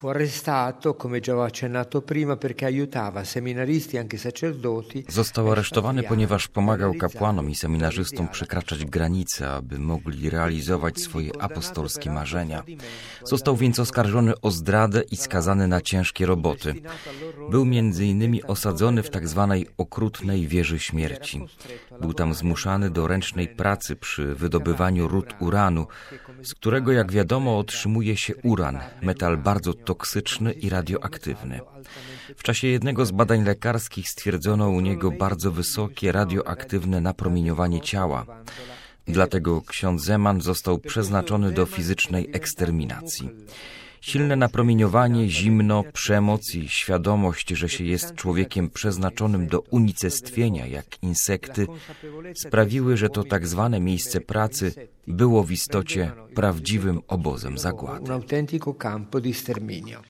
Fu arrestato, come già ho accennato prima, perché aiutava seminaristi, anche sacerdoti. Został aresztowany, ponieważ pomagał kapłanom i seminarzystom przekraczać granice, aby mogli realizować swoje apostolskie marzenia. Został więc oskarżony o zdradę i skazany na ciężkie roboty. Był m.in. osadzony w tzw. okrutnej wieży śmierci. Był tam zmuszany do ręcznej pracy przy wydobywaniu ród uranu, z którego, jak wiadomo, otrzymuje się uran, metal bardzo toksyczny i radioaktywny. W czasie jednego z badań lekarskich stwierdzono u niego bardzo wysokie radioaktywne napromieniowanie ciała. Dlatego ksiądz Zeman został przeznaczony do fizycznej eksterminacji. Silne napromieniowanie, zimno, przemoc i świadomość, że się jest człowiekiem przeznaczonym do unicestwienia jak insekty, sprawiły, że to tak zwane miejsce pracy było w istocie prawdziwym obozem zagłady.